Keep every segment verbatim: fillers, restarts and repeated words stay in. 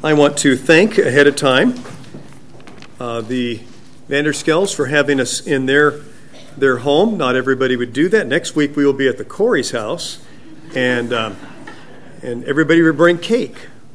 I want to thank ahead of time uh, the Vanderskells for having us in their their home. Not everybody would do that. Next week we will be at the Corey's house, and um, and everybody will bring cake.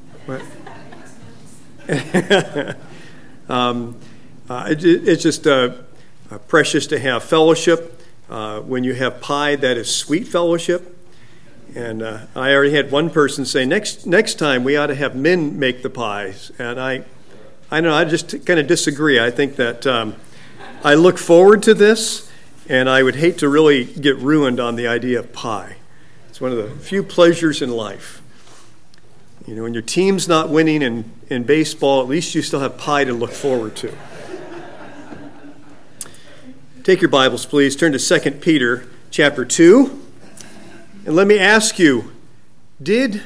um, uh, it, it's just uh, uh, precious to have fellowship. Uh, when you have pie, that is sweet fellowship. And uh, I already had one person say, next next time we ought to have men make the pies. And I I don't know, I just kind of disagree. I think that um, I look forward to this, and I would hate to really get ruined on the idea of pie. It's one of the few pleasures in life. You know, when your team's not winning in, in baseball, at least you still have pie to look forward to. Take your Bibles, please. Turn to Second Peter chapter two. And let me ask you, did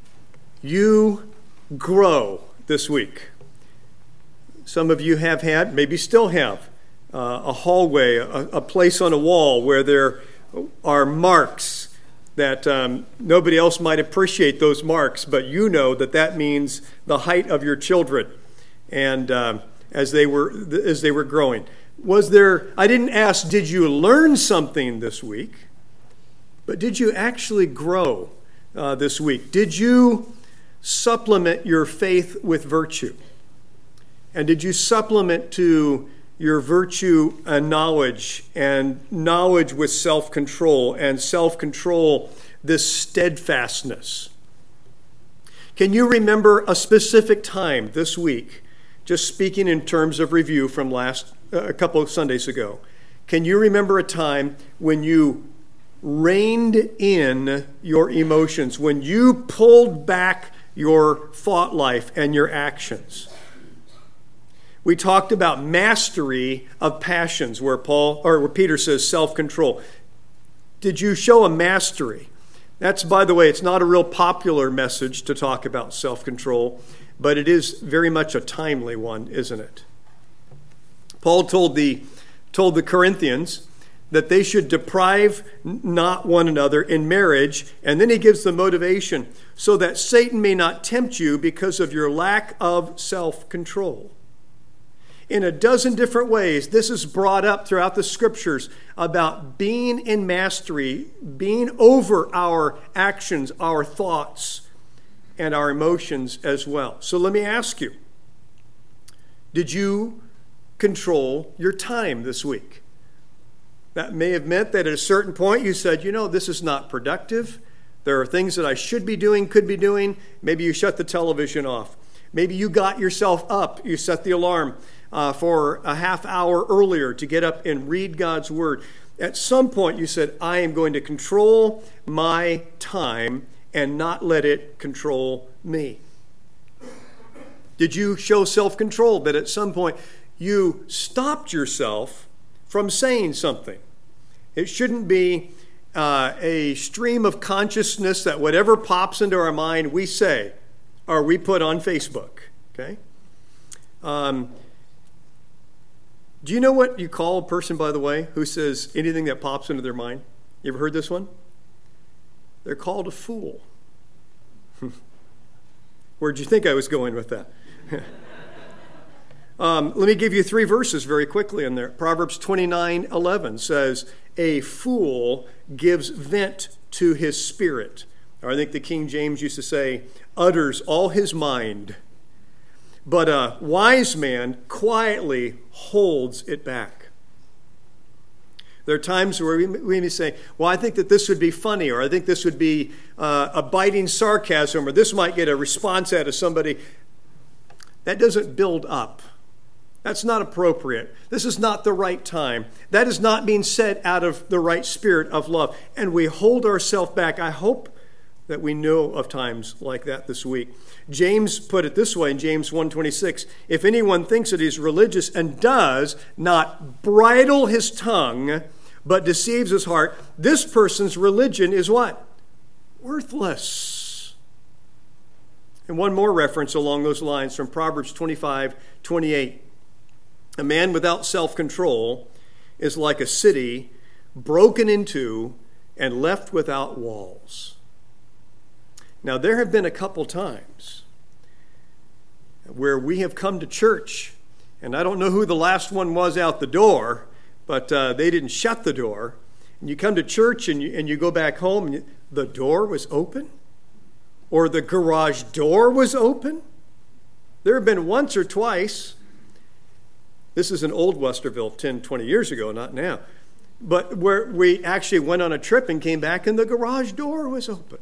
you grow this week? Some of you have had, maybe still have, uh, a hallway, a, a place on a wall where there are marks that um, nobody else might appreciate those marks, but you know that that means the height of your children and um, as they were as they were growing. Was there, I didn't ask, did you learn something this week? But did you actually grow uh, this week? Did you supplement your faith with virtue? And did you supplement to your virtue and knowledge, and knowledge with self-control, and self-control this steadfastness? Can you remember a specific time this week, just speaking in terms of review from last uh, a couple of Sundays ago? Can you remember a time when you reined in your emotions, when you pulled back your thought life and your actions? We talked about mastery of passions, where Paul or where Peter says self-control. Did you show a mastery? That's, by the way, it's not a real popular message to talk about self-control, but it is very much a timely one, isn't it? Paul told the told the Corinthians that they should deprive not one another in marriage, and then he gives the motivation, so that Satan may not tempt you because of your lack of self-control. In a dozen different ways, this is brought up throughout the scriptures about being in mastery, being over our actions, our thoughts, and our emotions as well. So let me ask you, did you control your time this week? That may have meant that at a certain point you said, you know, this is not productive. There are things that I should be doing, could be doing. Maybe you shut the television off. Maybe you got yourself up. You set the alarm uh, for a half hour earlier to get up and read God's Word. At some point you said, I am going to control my time and not let it control me. Did you show self-control that at some point you stopped yourself from saying something? It shouldn't be uh, a stream of consciousness that whatever pops into our mind we say or we put on Facebook. Okay. Um, do you know what you call a person, by the way, who says anything that pops into their mind? You ever heard this one? They're called a fool. Where'd you think I was going with that? Um, let me give you three verses very quickly in there. Proverbs twenty-nine eleven says, a fool gives vent to his spirit. Or I think the King James used to say, utters all his mind. But a wise man quietly holds it back. There are times where we, we may say, well, I think that this would be funny, or I think this would be uh, a biting sarcasm, or this might get a response out of somebody. That doesn't build up. That's not appropriate. This is not the right time. That is not being said out of the right spirit of love. And we hold ourselves back. I hope that we know of times like that this week. James put it this way in James one twenty-six, if anyone thinks that he's religious and does not bridle his tongue, but deceives his heart, this person's religion is what? Worthless. And one more reference along those lines from Proverbs twenty-five twenty-eight. A man without self-control is like a city broken into and left without walls. Now, there have been a couple times where we have come to church, and I don't know who the last one was out the door, but uh, they didn't shut the door. And you come to church and you, and you go back home and you, the door was open, or the garage door was open. There have been once or twice. This is in old Westerville ten, twenty years ago, not now. But where we actually went on a trip and came back and the garage door was open.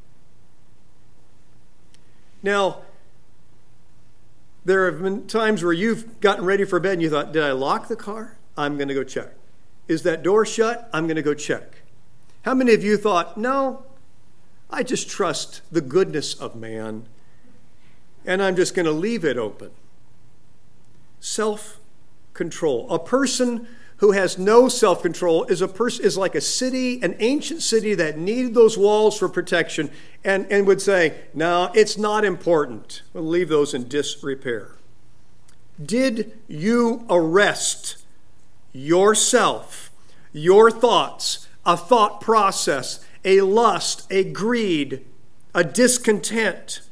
Now, there have been times where you've gotten ready for bed and you thought, did I lock the car? I'm going to go check. Is that door shut? I'm going to go check. How many of you thought, no, I just trust the goodness of man and I'm just going to leave it open? Self-control. A person who has no self-control is a person is like a city, an ancient city that needed those walls for protection and, and would say, no, it's not important. We'll leave those in disrepair. Did you arrest yourself, your thoughts, a thought process, a lust, a greed, a discontent,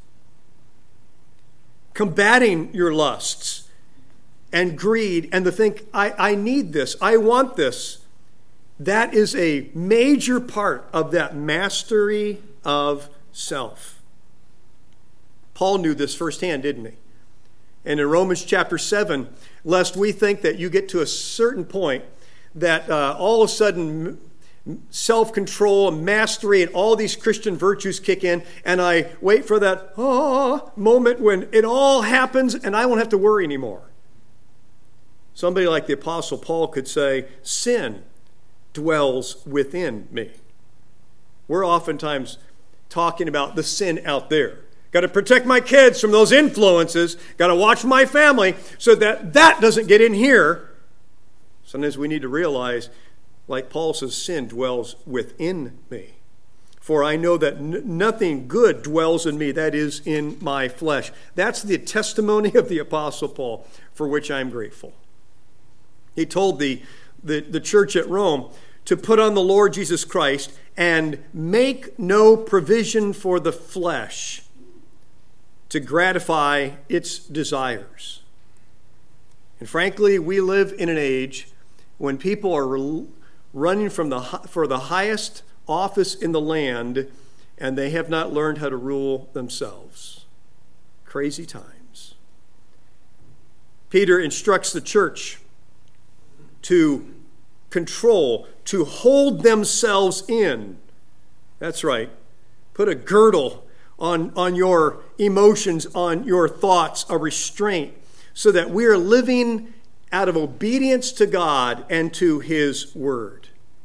combating your lusts and greed and to think, I, I need this, I want this? That is a major part of that mastery of self. Paul knew this firsthand, didn't he? And in Romans chapter seven, lest we think that you get to a certain point that uh, all of a sudden self-control, mastery, and all these Christian virtues kick in, and I wait for that oh, moment when it all happens and I won't have to worry anymore. Somebody like the Apostle Paul could say, sin dwells within me. We're oftentimes talking about the sin out there. Got to protect my kids from those influences. Got to watch my family so that that doesn't get in here. Sometimes we need to realize, like Paul says, sin dwells within me. For I know that n- nothing good dwells in me, that is, in my flesh. That's the testimony of the Apostle Paul, for which I'm grateful. He told the, the, the church at Rome to put on the Lord Jesus Christ and make no provision for the flesh to gratify its desires. And frankly, we live in an age when people are running from the for the highest office in the land, and they have not learned how to rule themselves. Crazy times. Peter instructs the church to control, to hold themselves in. That's right. Put a girdle on, on your emotions, on your thoughts, a restraint, so that we are living out of obedience to God and to His Word.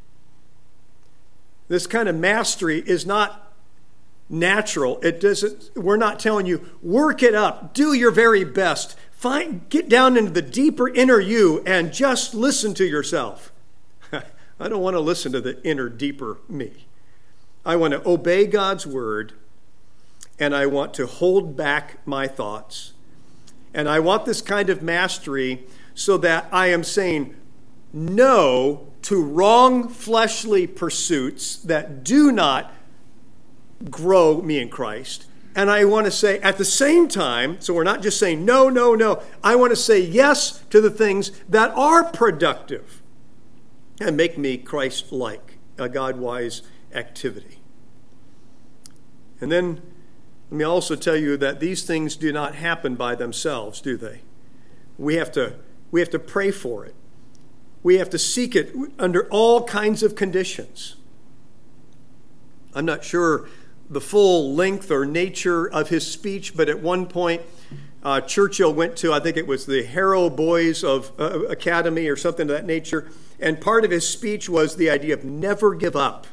This kind of mastery is not natural. It doesn't. We're not telling you, work it up, do your very best, find, get down into the deeper inner you and just listen to yourself. I don't want to listen to the inner, deeper me. I want to obey God's Word, and I want to hold back my thoughts. And I want this kind of mastery so that I am saying no to wrong fleshly pursuits that do not grow me in Christ. And I want to say at the same time, so we're not just saying no, no, no. I want to say yes to the things that are productive and make me Christ-like, a God-wise activity. And then let me also tell you that these things do not happen by themselves, do they? We have to, we have to pray for it. We have to seek it under all kinds of conditions. I'm not sure the full length or nature of his speech, but at one point, uh, Churchill went to, I think it was the Harrow Boys of uh, Academy or something of that nature, and part of his speech was the idea of never give up.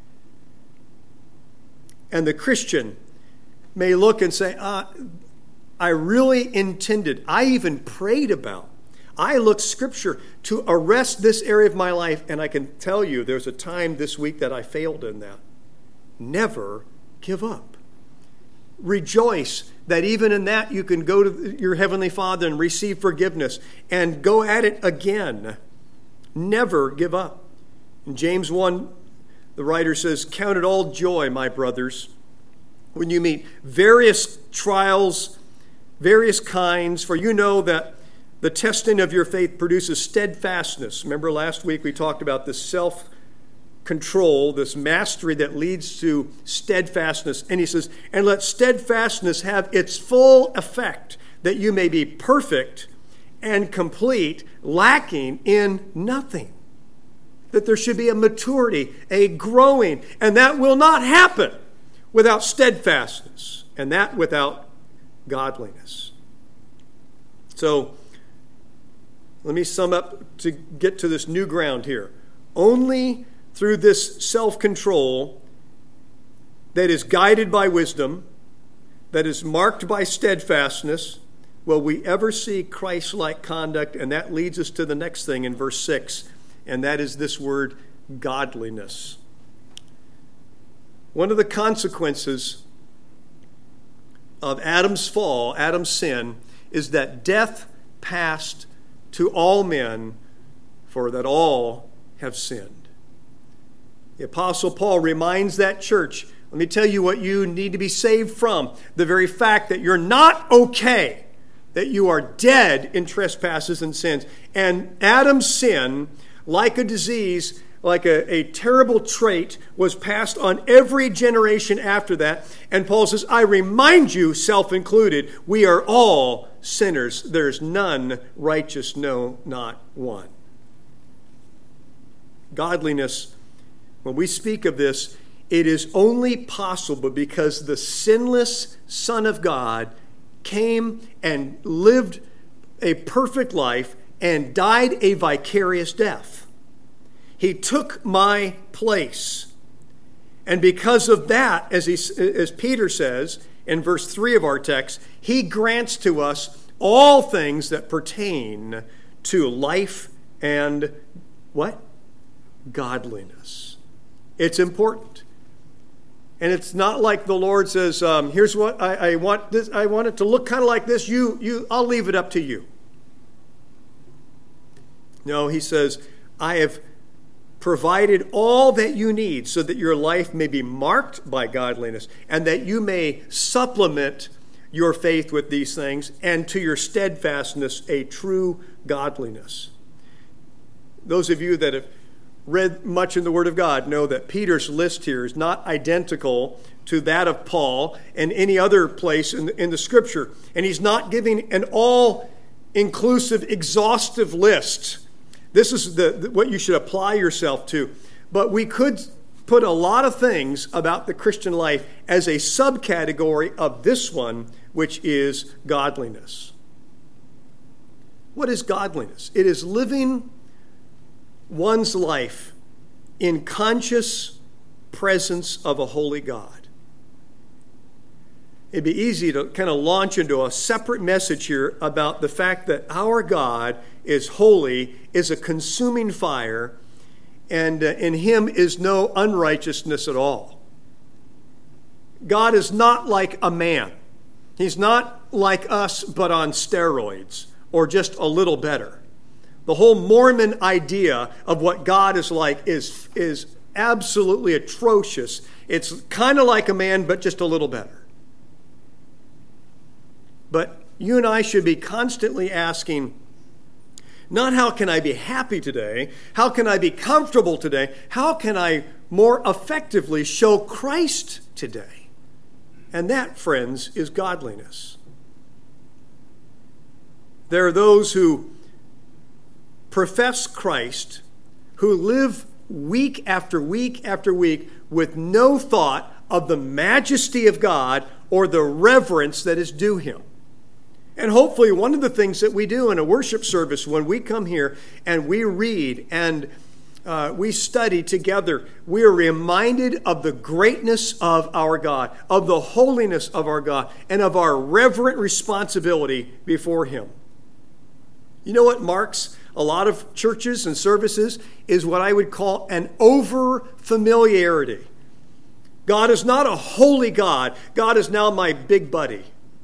And the Christian may look and say, uh, I really intended, I even prayed about, I looked Scripture to arrest this area of my life, and I can tell you there's a time this week that I failed in that. Never give up. Rejoice that even in that you can go to your Heavenly Father and receive forgiveness and go at it again. Never give up. In James one, the writer says, count it all joy, my brothers, when you meet various trials various kinds, for you know that the testing of your faith produces steadfastness. Remember last week we talked about this self-control, this mastery that leads to steadfastness. And he says, and let steadfastness have its full effect, that you may be perfect and complete, lacking in nothing. That there should be a maturity, a growing, and that will not happen without steadfastness, and that without godliness. So, let me sum up to get to this new ground here. Only through this self-control that is guided by wisdom, that is marked by steadfastness, will we ever see Christ-like conduct, and that leads us to the next thing in verse six, and that is this word, godliness. One of the consequences of Adam's fall, Adam's sin, is that death passed to all men, for that all have sinned. The Apostle Paul reminds that church, let me tell you what you need to be saved from. The very fact that you're not okay, that you are dead in trespasses and sins. And Adam's sin, like a disease, like a, a terrible trait, was passed on every generation after that. And Paul says, I remind you, self-included, we are all sinners. There's none righteous, no, not one. Godliness, when we speak of this, it is only possible because the sinless Son of God came and lived a perfect life and died a vicarious death. He took my place. And because of that, as, he, as Peter says in verse three of our text, he grants to us all things that pertain to life and what? Godliness. It's important. And it's not like the Lord says, um, here's what I, I want this, I want it to look kind of like this. You, you, I'll leave it up to you. No, he says, I have provided all that you need so that your life may be marked by godliness and that you may supplement your faith with these things and to your steadfastness a true godliness. Those of you that have read much in the Word of God know that Peter's list here is not identical to that of Paul and any other place in the, in the Scripture. And he's not giving an all-inclusive, exhaustive list. This is the, the what you should apply yourself to. But we could put a lot of things about the Christian life as a subcategory of this one, which is godliness. What is godliness? It is living one's life in conscious presence of a holy God. It'd be easy to kind of launch into a separate message here about the fact that our God is holy, is a consuming fire, and uh, in him is no unrighteousness at all. God is not like a man. He's not like us, but on steroids, or just a little better. The whole Mormon idea of what God is like is, is absolutely atrocious. It's kind of like a man, but just a little better. But you and I should be constantly asking, not how can I be happy today? How can I be comfortable today? How can I more effectively show Christ today? And that, friends, is godliness. There are those who profess Christ, who live week after week after week with no thought of the majesty of God or the reverence that is due him. And hopefully one of the things that we do in a worship service when we come here and we read and uh, we study together, we are reminded of the greatness of our God, of the holiness of our God, and of our reverent responsibility before him. You know what marks a lot of churches and services is what I would call an over-familiarity. God is not a holy God. God is now my big buddy.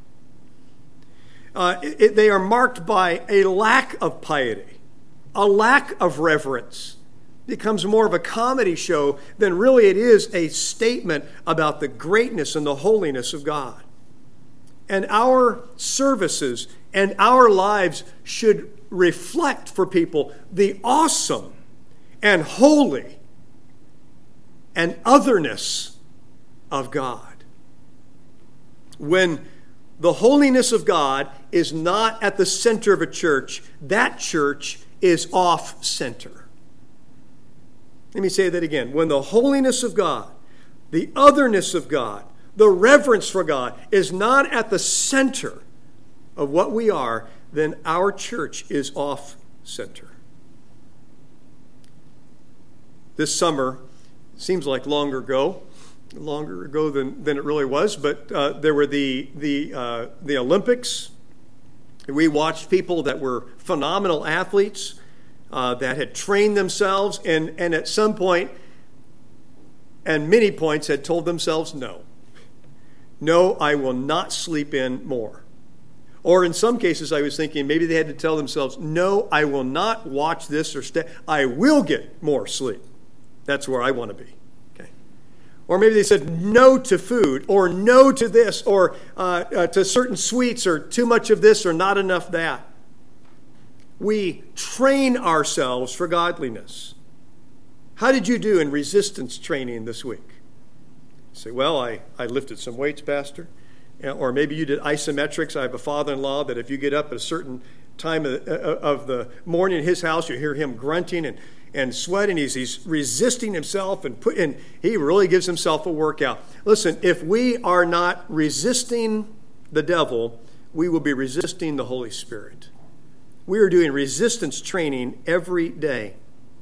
Uh, it, they are marked by a lack of piety, a lack of reverence. It becomes more of a comedy show than really it is a statement about the greatness and the holiness of God. And our services and our lives should reflect for people the awesome and holy and otherness of God. When the holiness of God is not at the center of a church, that church is off center. Let me say that again. When the holiness of God, the otherness of God, the reverence for God is not at the center of what we are, then our church is off center. This summer, seems like longer ago, longer ago than, than it really was, but uh, there were the, the, uh, the Olympics. We watched people that were phenomenal athletes uh, that had trained themselves and, and at some point, and many points, had told themselves no. No, I will not sleep in more. Or in some cases, I was thinking maybe they had to tell themselves, no, I will not watch this or stay. I will get more sleep. That's where I want to be. Okay. Or maybe they said no to food, or no to this, or uh, uh, to certain sweets, or too much of this, or not enough that. We train ourselves for godliness. How did you do in resistance training this week? You say, well, I, I lifted some weights, Pastor. Or maybe you did isometrics. I have a father-in-law that if you get up at a certain time of the, of the morning in his house, you hear him grunting and, and sweating. He's, he's resisting himself, and, put, and he really gives himself a workout. Listen, if we are not resisting the devil, we will be resisting the Holy Spirit. We are doing resistance training every day.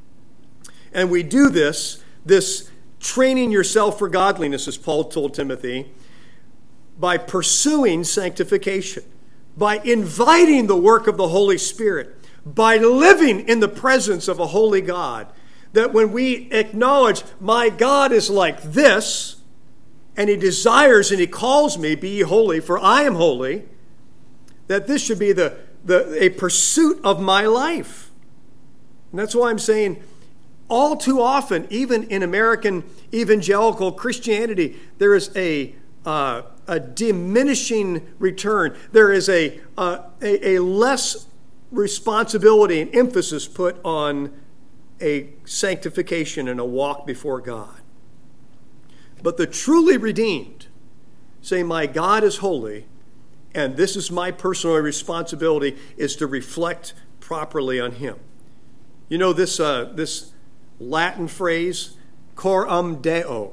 And we do this, this training yourself for godliness, as Paul told Timothy, by pursuing sanctification, by inviting the work of the Holy Spirit, by living in the presence of a holy God, that when we acknowledge, my God is like this, and he desires and he calls me, be ye holy, for I am holy, that this should be the, the a pursuit of my life. And that's why I'm saying, all too often, even in American evangelical Christianity, there is a uh, a diminishing return. There is a, uh, a a less responsibility and emphasis put on a sanctification and a walk before God. But the truly redeemed say, my God is holy, and this is my personal responsibility, is to reflect properly on him. You know this uh, this Latin phrase, coram Deo,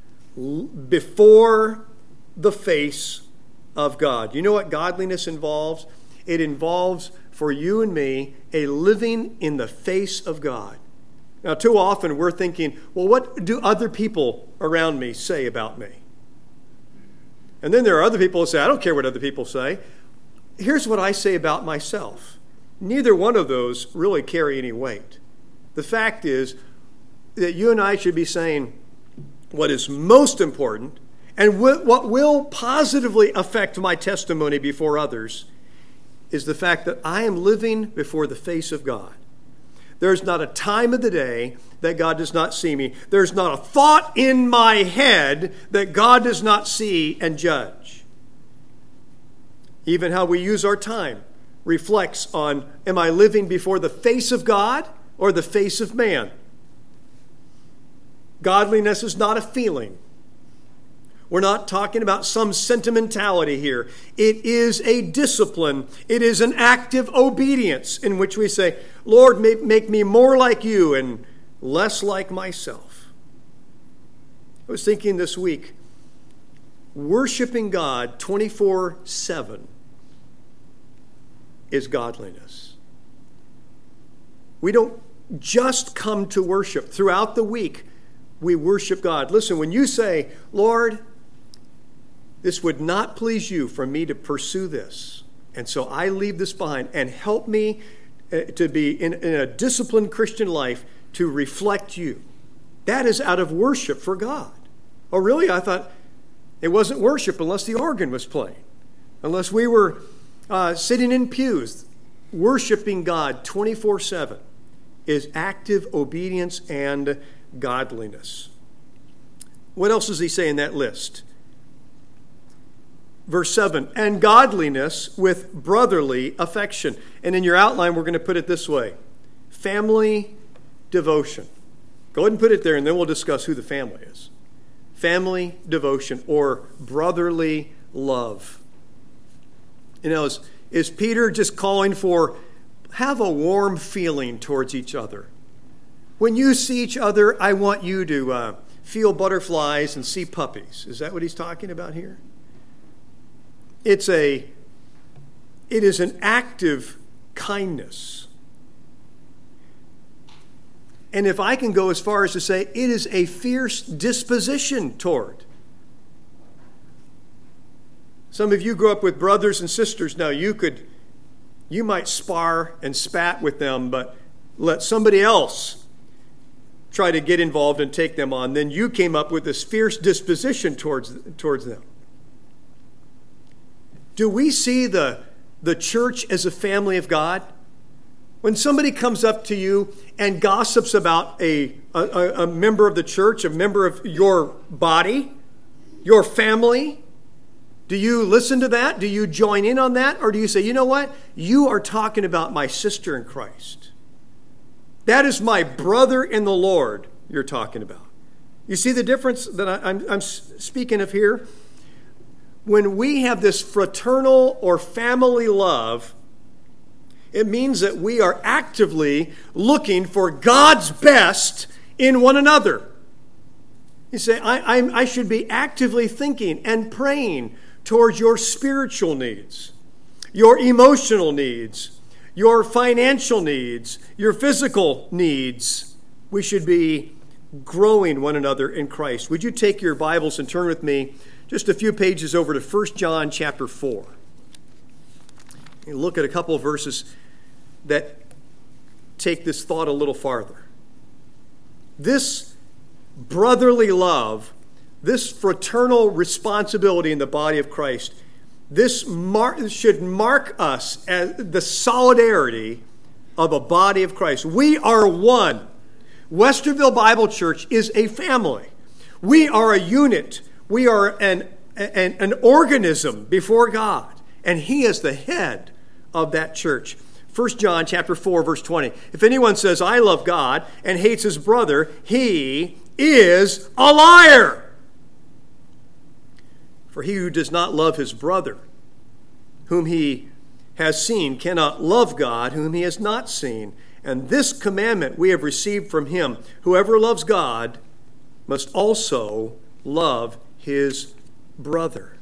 before the face of God. You know what godliness involves? It involves, for you and me, a living in the face of God. Now, too often we're thinking, well, what do other people around me say about me? And then there are other people who say, I don't care what other people say. Here's what I say about myself. Neither one of those really carry any weight. The fact is that you and I should be saying what is most important and what will positively affect my testimony before others is the fact that I am living before the face of God. There's not a time of the day that God does not see me. There's not a thought in my head that God does not see and judge. Even how we use our time reflects on, am I living before the face of God or the face of man? Godliness is not a feeling. We're not talking about some sentimentality here. It is a discipline. It is an active obedience in which we say, Lord, make, make me more like you and less like myself. I was thinking this week, worshiping God twenty-four seven is godliness. We don't just come to worship. Throughout the week, we worship God. Listen, when you say, Lord, this would not please you for me to pursue this, and so I leave this behind, and help me to be in, in a disciplined Christian life to reflect you. That is out of worship for God. Oh, really? I thought it wasn't worship unless the organ was playing, unless we were uh, sitting in pews. Worshiping God twenty-four seven is active obedience and godliness. What else does he say in that list? verse seven, and godliness with brotherly affection. And in your outline, we're going to put it this way: family devotion. Go ahead and put it there, and then we'll discuss who the family is. Family devotion or brotherly love. You know, is, is Peter just calling for have a warm feeling towards each other? When you see each other, I want you to uh, feel butterflies and see puppies. Is that what he's talking about here? It's a, it is an active kindness. And if I can go as far as to say, it is a fierce disposition toward. Some of you grew up with brothers and sisters. Now you could, you might spar and spat with them, but let somebody else try to get involved and take them on. Then you came up with this fierce disposition towards, towards them. Do we see the, the church as a family of God? When somebody comes up to you and gossips about a, a, a member of the church, a member of your body, your family, do you listen to that? Do you join in on that? Or do you say, you know what? You are talking about my sister in Christ. That is my brother in the Lord you're talking about. You see the difference that I, I'm, I'm speaking of here? When we have this fraternal or family love, it means that we are actively looking for God's best in one another. You say, I, I, I should be actively thinking and praying towards your spiritual needs, your emotional needs, your financial needs, your physical needs. We should be growing one another in Christ. Would you take your Bibles and turn with me just a few pages over to First John chapter four. And look at a couple of verses that take this thought a little farther. This brotherly love, this fraternal responsibility in the body of Christ, this mar- should mark us as the solidarity of a body of Christ. We are one. Westerville Bible Church is a family. We are a unit. We are an, an, an organism before God, and He is the head of that church. First John chapter four, verse twenty. If anyone says, I love God, and hates his brother, he is a liar. For he who does not love his brother, whom he has seen, cannot love God, whom he has not seen. And this commandment we have received from him: whoever loves God must also love his brother.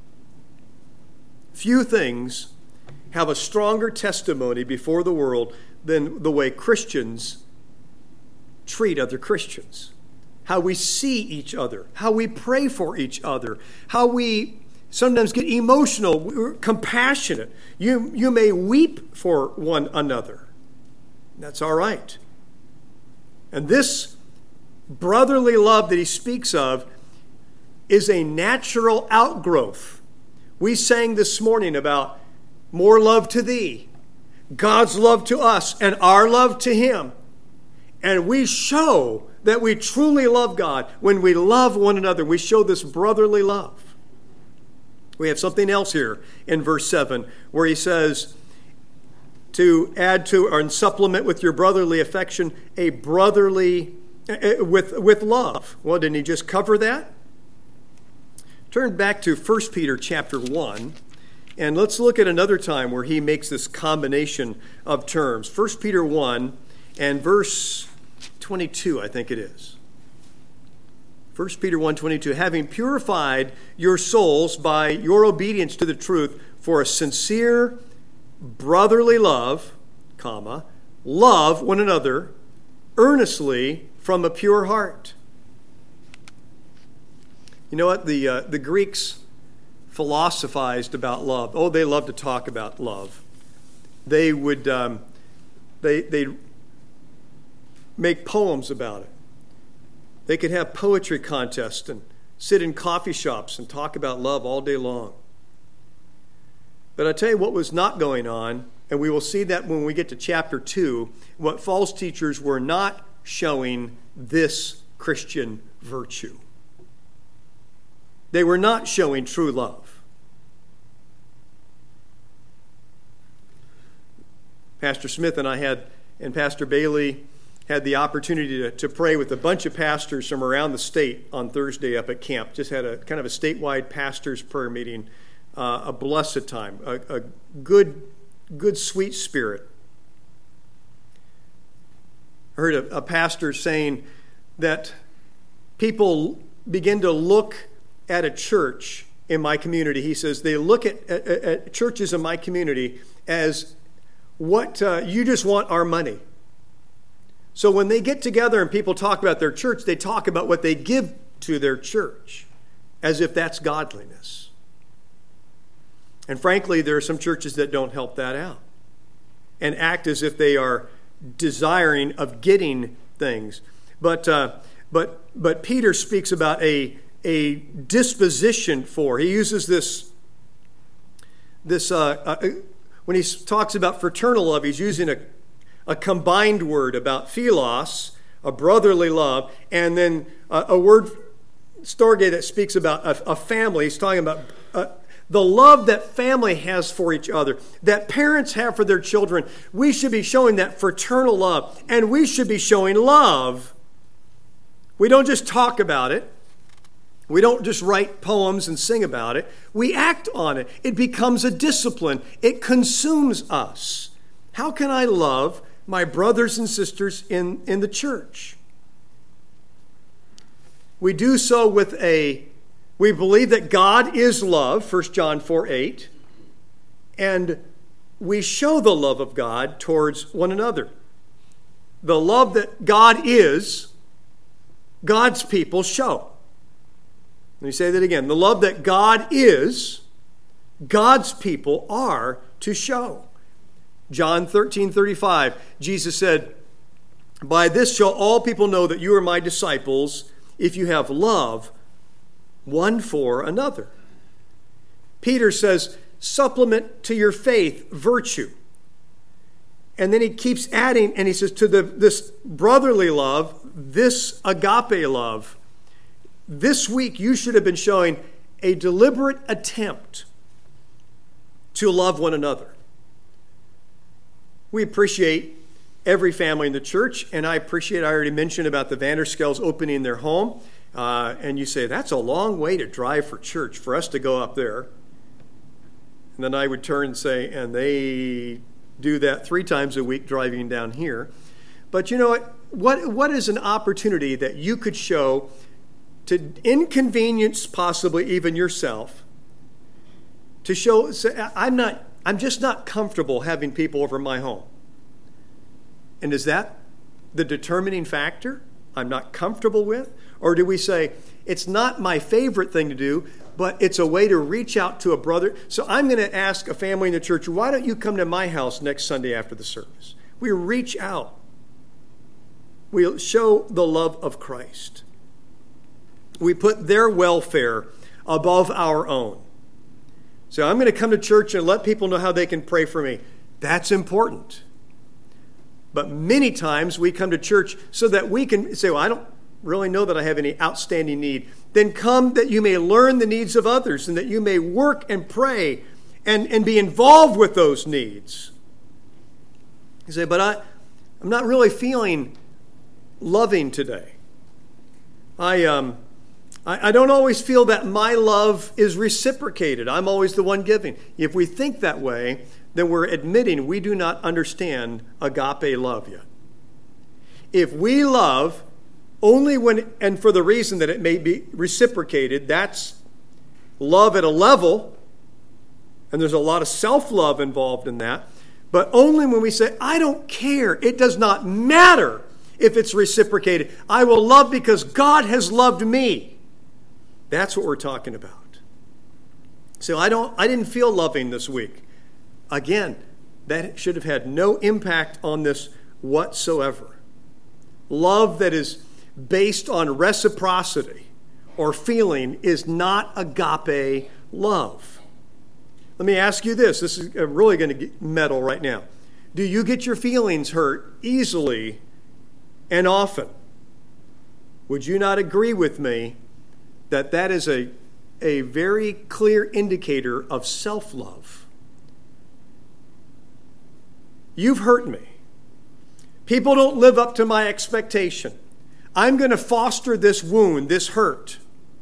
Few things have a stronger testimony before the world than the way Christians treat other Christians. How we see each other, how we pray for each other, how we sometimes get emotional, we're compassionate. You, you may weep for one another. That's all right. And this brotherly love that he speaks of is a natural outgrowth. We sang this morning about more love to thee, God's love to us, and our love to him. And we show that we truly love God when we love one another. We show this brotherly love. We have something else here in verse seven where he says to add to or supplement with your brotherly affection a brotherly, uh, with, with love. Well, didn't he just cover that? Turn back to First Peter chapter one, and let's look at another time where he makes this combination of terms. First Peter one and verse twenty-two, I think it is. First Peter one twenty-two, having purified your souls by your obedience to the truth for a sincere brotherly love, comma, love one another earnestly from a pure heart. You know what? The, uh, the Greeks philosophized about love. Oh, they love to talk about love. They would, um, they, they'd make poems about it. They could have poetry contests and sit in coffee shops and talk about love all day long. But I tell you what was not going on, and we will see that when we get to chapter two, what false teachers were not showing this Christian virtue. They were not showing true love. Pastor Smith and I had, and Pastor Bailey had the opportunity to, to pray with a bunch of pastors from around the state on Thursday up at camp. Just had a kind of a statewide pastors prayer meeting, uh, a blessed time, a, a good, good, sweet spirit. I heard a, a pastor saying that people begin to look at a church in my community. He says they look at, at, at churches in my community as what uh, you just want our money. So when they get together and people talk about their church, they talk about what they give to their church as if that's godliness. And frankly, there are some churches that don't help that out and act as if they are desiring of getting things. But uh, but but Peter speaks about a a disposition for. He uses this this uh, uh, when he talks about fraternal love, he's using a a combined word about philos, a brotherly love, and then a, a word, storge, that speaks about a, a family. He's talking about uh, the love that family has for each other, that parents have for their children. We should be showing that fraternal love, and we should be showing love. We don't just talk about it. We don't just write poems and sing about it. We act on it. It becomes a discipline. It consumes us. How can I love my brothers and sisters in, in the church? We do so with a, we believe that God is love, First John four eight, and we show the love of God towards one another. The love that God is, God's people show. Let me say that again. The love that God is, God's people are to show. John thirteen thirty-five, Jesus said, "By this shall all people know that you are my disciples, if you have love one for another." Peter says, supplement to your faith virtue. And then he keeps adding, and he says, to the this brotherly love, this agape love, this week you should have been showing a deliberate attempt to love one another. We appreciate every family in the church, and I appreciate, I already mentioned about the Vanderskells opening their home, uh, and you say, that's a long way to drive for church, for us to go up there. And then I would turn and say, and they do that three times a week driving down here. But you know what? What, what is an opportunity that you could show to inconvenience possibly even yourself, to show, say, I'm not, I'm just not comfortable having people over my home. And is that the determining factor I'm not comfortable with? Or do we say, it's not my favorite thing to do, but it's a way to reach out to a brother. So I'm going to ask a family in the church, why don't you come to my house next Sunday after the service? We reach out. We show the love of Christ. We put their welfare above our own. So I'm going to come to church and let people know how they can pray for me. That's important. But many times we come to church so that we can say, well, I don't really know that I have any outstanding need. Then come that you may learn the needs of others and that you may work and pray and, and be involved with those needs. You say, but I, I'm not really feeling loving today. I um. I don't always feel that my love is reciprocated. I'm always the one giving. If we think that way, then we're admitting we do not understand agape love yet. If we love only when, and for the reason that it may be reciprocated, that's love at a level, and there's a lot of self-love involved in that, but only when we say, I don't care, it does not matter if it's reciprocated. I will love because God has loved me. That's what we're talking about. So I don't I didn't feel loving this week. Again, that should have had no impact on this whatsoever. Love that is based on reciprocity or feeling is not agape love. Let me ask you this. This is really going to get metal right now. Do you get your feelings hurt easily and often? Would you not agree with me that that is a, a very clear indicator of self-love? you've hurt me. People don't live up to my expectation. I'm going to foster this wound, this hurt.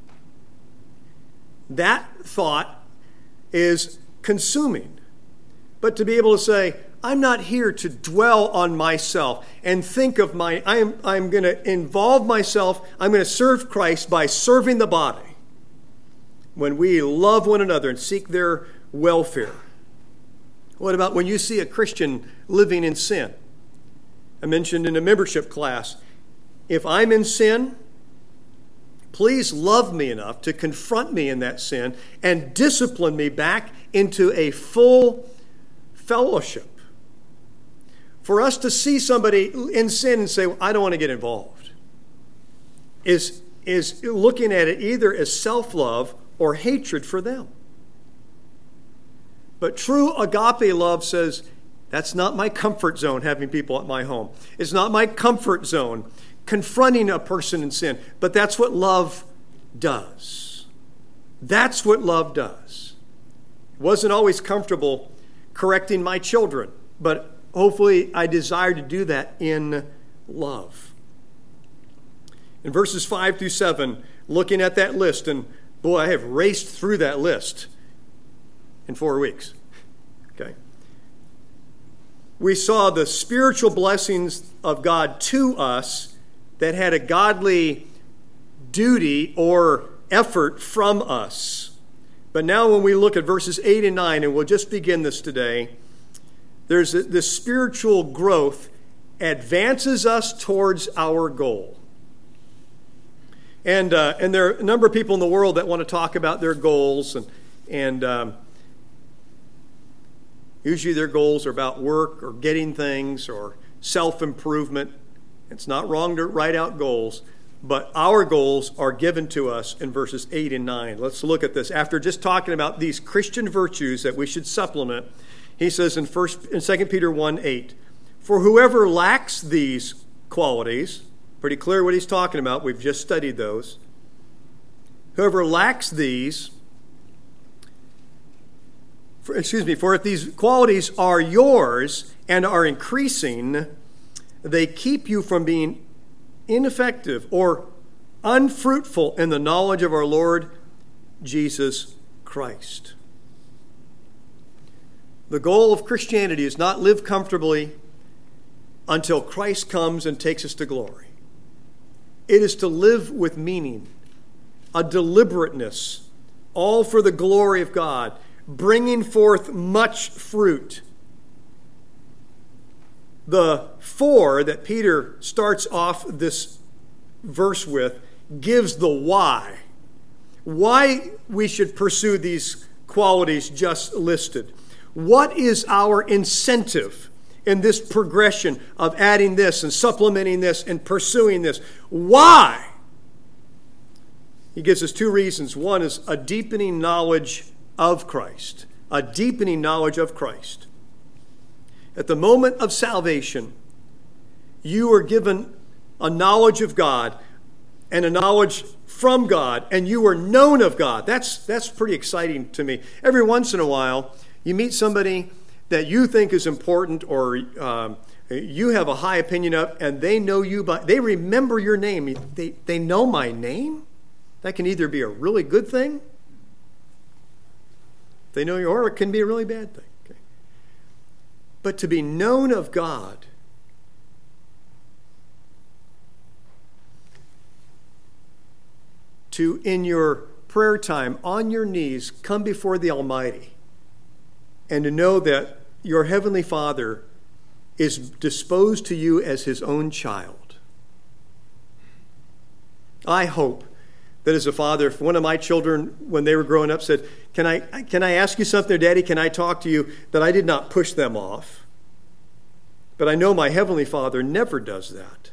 That thought is consuming. But to be able to say, I'm not here to dwell on myself and think of my, I'm, I'm going to involve myself, I'm going to serve Christ by serving the body. When we love one another and seek their welfare. What about when you see a Christian living in sin? I mentioned in a membership class, if I'm in sin, please love me enough to confront me in that sin and discipline me back into a full fellowship. For us to see somebody in sin and say, well, I don't want to get involved, is, is looking at it either as self-love or hatred for them. But true agape love says, that's not my comfort zone, having people at my home. It's not my comfort zone, confronting a person in sin. But that's what love does. That's what love does. It wasn't always comfortable correcting my children, but hopefully I desire to do that in love. In verses five through seven, looking at that list, and boy, I have raced through that list in four weeks. Okay. We saw the spiritual blessings of God to us that had a godly duty or effort from us. But now when we look at verses eight and nine, and we'll just begin this today, there's a, this spiritual growth advances us towards our goal. And uh, and there are a number of people in the world that want to talk about their goals, and and um, usually their goals are about work or getting things or self-improvement. It's not wrong to write out goals, but our goals are given to us in verses eight and nine. Let's look at this. After just talking about these Christian virtues that we should supplement, he says in first in Second Peter one eight, for whoever lacks these qualities, pretty clear what he's talking about. We've just studied those. Whoever lacks these, for, excuse me, for if these qualities are yours and are increasing, they keep you from being ineffective or unfruitful in the knowledge of our Lord Jesus Christ. The goal of Christianity is not live comfortably until Christ comes and takes us to glory. It is to live with meaning, a deliberateness, all for the glory of God, bringing forth much fruit. The for that Peter starts off this verse with gives the why. Why we should pursue these qualities just listed. What is our incentive in this progression of adding this and supplementing this and pursuing this? Why? He gives us two reasons. One is a deepening knowledge of Christ. A deepening knowledge of Christ. At the moment of salvation, you are given a knowledge of God and a knowledge from God, and you are known of God. That's, that's pretty exciting to me. Every once in a while, you meet somebody that you think is important or um, you have a high opinion of, and they know you, by, they remember your name. They, they know my name? That can either be a really good thing, they know you, or it can be a really bad thing. Okay? But to be known of God, to, in your prayer time, on your knees, come before the Almighty, and to know that your Heavenly Father is disposed to you as His own child. I hope that as a father, if one of my children, when they were growing up, said, can I, can I ask you something, Daddy? Can I talk to you? That I did not push them off. But I know my Heavenly Father never does that.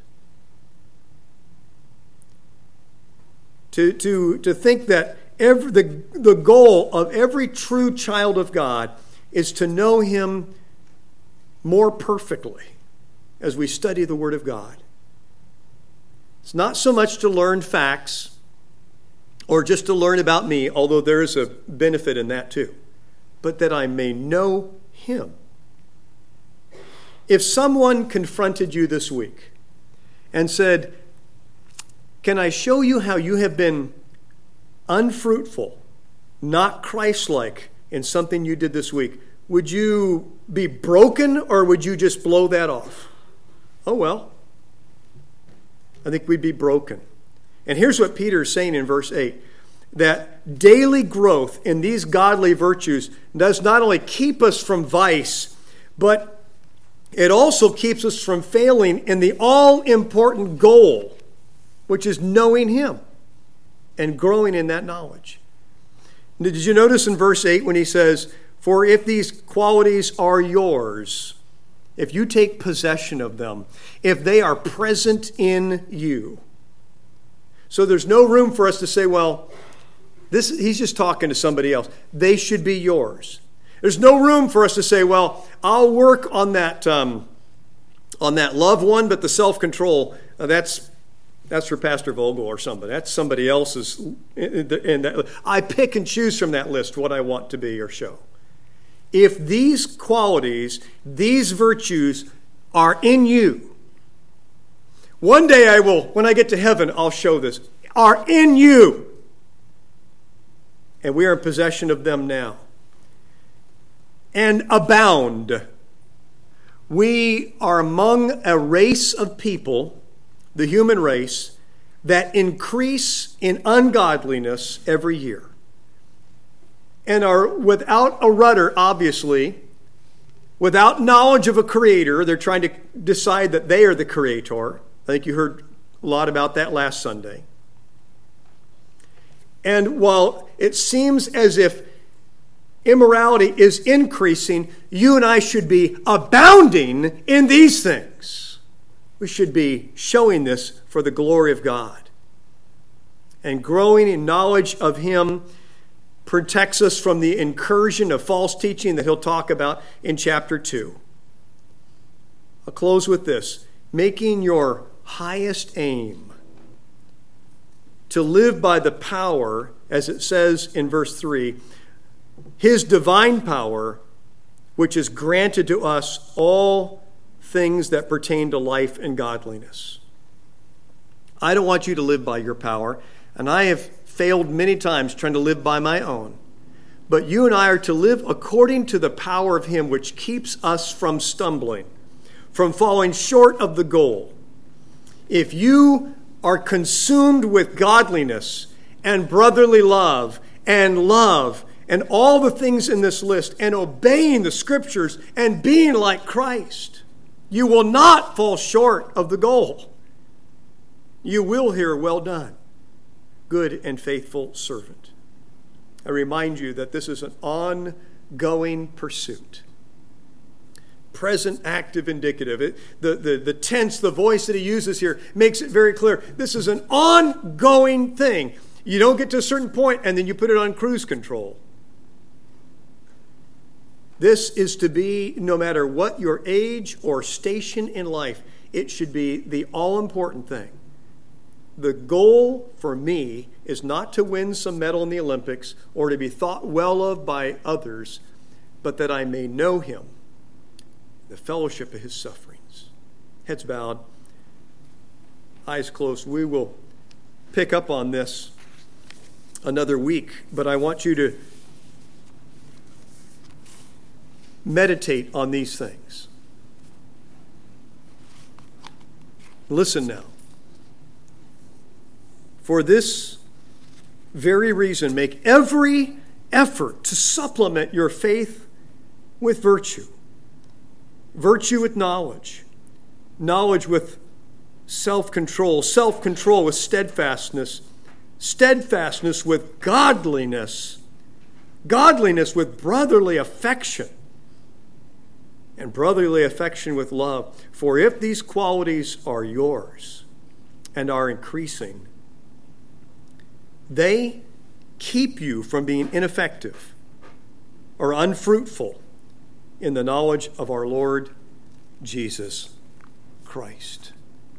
To, to, to think that every, the, the goal of every true child of God is to know Him more perfectly as we study the Word of God. It's not so much to learn facts or just to learn about me, although there is a benefit in that too, but that I may know Him. if someone confronted you this week and said, can I show you how you have been unfruitful, not Christ-like in something you did this week, would you be broken or would you just blow that off? Oh, well, I think we'd be broken. And here's what Peter is saying in verse eight, that daily growth in these godly virtues does not only keep us from vice, but it also keeps us from failing in the all-important goal, which is knowing Him and growing in that knowledge. Did you notice in verse eight when he says, for if these qualities are yours, if you take possession of them, if they are present in you. So there's no room for us to say, well, this he's just talking to somebody else. They should be yours. There's no room for us to say, well, I'll work on that um, on that love one, but the self-control, uh, that's that's for Pastor Vogel or somebody. That's somebody else's. In that, I pick and choose from that list what I want to be or show. If these qualities, these virtues are in you, one day I will, when I get to heaven, I'll show this, are in you. And we are in possession of them now. And abound. We are among a race of people, the human race, that increase in ungodliness every year. And are without a rudder, obviously, without knowledge of a creator. They're trying to decide that they are the creator. I think you heard a lot about that last Sunday. And while it seems as if immorality is increasing, you and I should be abounding in these things. We should be showing this for the glory of God. And growing in knowledge of Him protects us from the incursion of false teaching that he'll talk about in chapter two. I'll close with this. Making your highest aim to live by the power, as it says in verse three, His divine power, which is granted to us all things that pertain to life and godliness. I don't want you to live by your power, and I have failed many times trying to live by my own. But you and I are to live according to the power of Him which keeps us from stumbling, from falling short of the goal. If you are consumed with godliness and brotherly love and love and all the things in this list and obeying the Scriptures and being like Christ, you will not fall short of the goal. You will hear, well done, good and faithful servant. I remind you that this is an ongoing pursuit. Present, active, indicative. It, the, the, the tense, the voice that he uses here makes it very clear. This is an ongoing thing. You don't get to a certain point and then you put it on cruise control. This is to be, no matter what your age or station in life, it should be the all-important thing. The goal for me is not to win some medal in the Olympics or to be thought well of by others, but that I may know Him, the fellowship of His sufferings. Heads bowed, eyes closed. We will pick up on this another week, but I want you to meditate on these things. Listen now. For this very reason, make every effort to supplement your faith with virtue. Virtue with knowledge. Knowledge with self-control. Self-control with steadfastness. Steadfastness with godliness. Godliness with brotherly affection. And brotherly affection with love. For if these qualities are yours and are increasing, they keep you from being ineffective or unfruitful in the knowledge of our Lord Jesus Christ.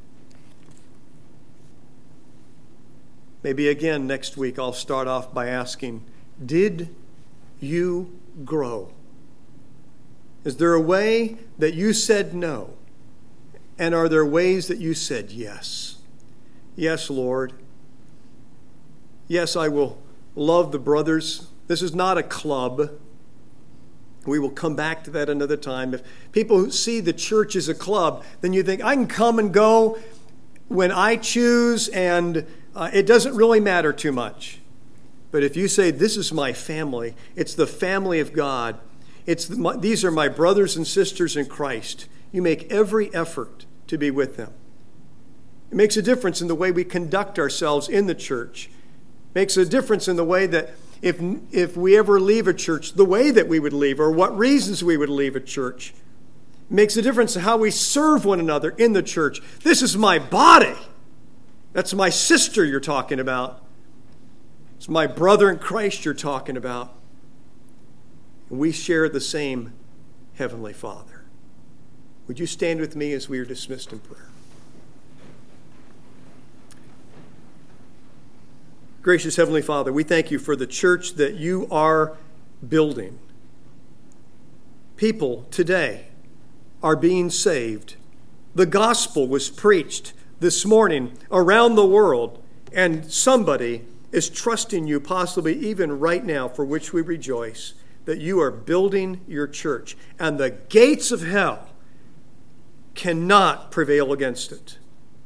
Maybe again next week I'll start off by asking, did you grow? Is there a way that you said no? And are there ways that you said yes? Yes, Lord. Yes, I will love the brothers. This is not a club. We will come back to that another time. If people see the church as a club, then you think, I can come and go when I choose, and uh, it doesn't really matter too much. But if you say, this is my family, it's the family of God, it's the, my, these are my brothers and sisters in Christ, you make every effort to be with them. It makes a difference in the way we conduct ourselves in the church. It makes a difference in the way that if, if we ever leave a church, the way that we would leave or what reasons we would leave a church. It makes a difference in how we serve one another in the church. This is my body. That's my sister you're talking about. It's my brother in Christ you're talking about. And we share the same Heavenly Father. Would you stand with me as we are dismissed in prayer? Gracious Heavenly Father, we thank you for the church that you are building. People today are being saved. The gospel was preached this morning around the world, and somebody is trusting you, possibly even right now, for which we rejoice, that you are building your church, and the gates of hell cannot prevail against it.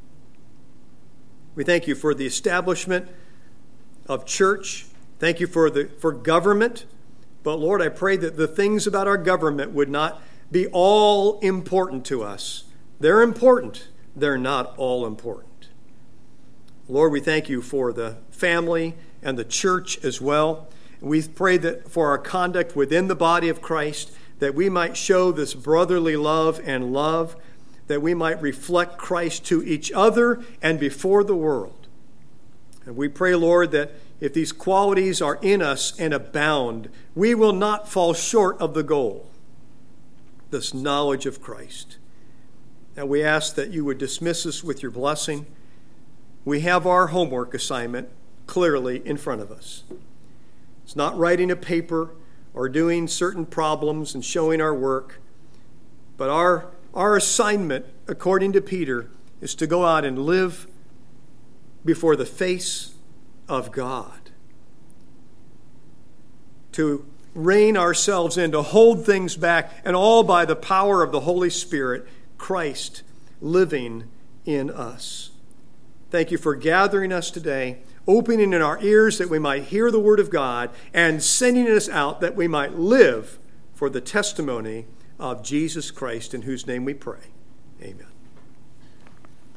We thank you for the establishment of church. Thank you for the for government. But Lord, I pray that the things about our government would not be all important to us. They're important. They're not all important. Lord, we thank you for the family and the church as well. We pray that for our conduct within the body of Christ, that we might show this brotherly love and love, that we might reflect Christ to each other and before the world. And we pray, Lord, that if these qualities are in us and abound, we will not fall short of the goal, this knowledge of Christ. And we ask that you would dismiss us with your blessing. We have our homework assignment clearly in front of us. It's not writing a paper or doing certain problems and showing our work, but our, our assignment, according to Peter, is to go out and live before the face of God, to rein ourselves in, to hold things back, and all by the power of the Holy Spirit, Christ living in us. Thank you for gathering us today, opening in our ears that we might hear the word of God, and sending us out that we might live for the testimony of Jesus Christ, in whose name we pray. Amen.